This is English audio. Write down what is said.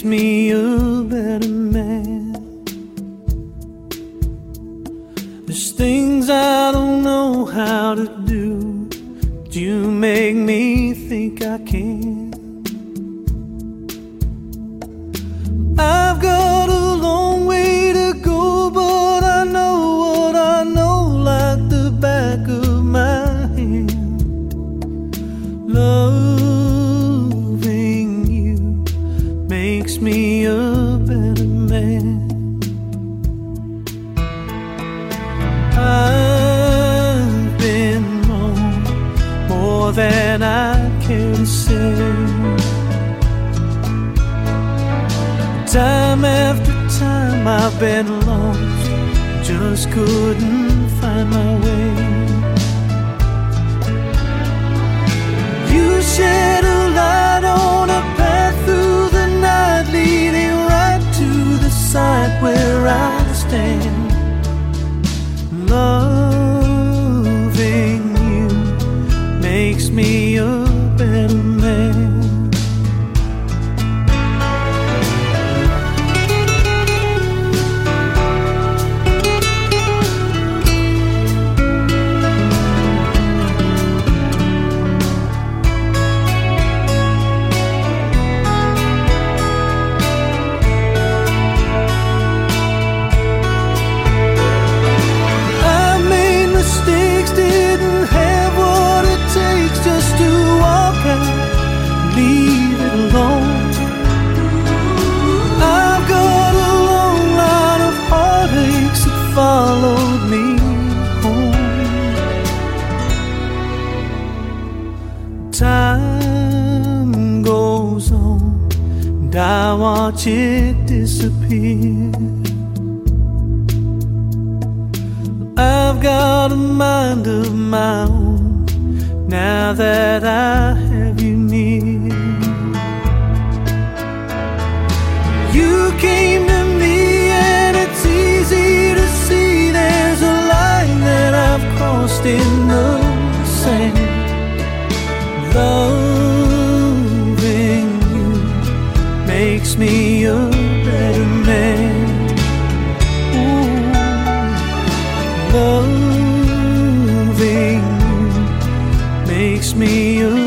makes me a better man. There's things I don't know how to do, but you make me think I can. I've got a long way to go, but I know what I know like the back of my hand. Loving you makes me a better man. I've been wrong more than I can say. Time after time I've been lost, just couldn't find my way. You shed a light on a path through the night, leading right to the side where I stand. Loving you makes me a better man. Leave it alone. I've got a long line of heartaches that followed me home. Time goes on and I watch it disappear. I've got a mind of my own now that I have you near. You came to me and it's easy to see there's a line that I've crossed in the sand. Loving you makes me a better man. Ooh, loving you makes me a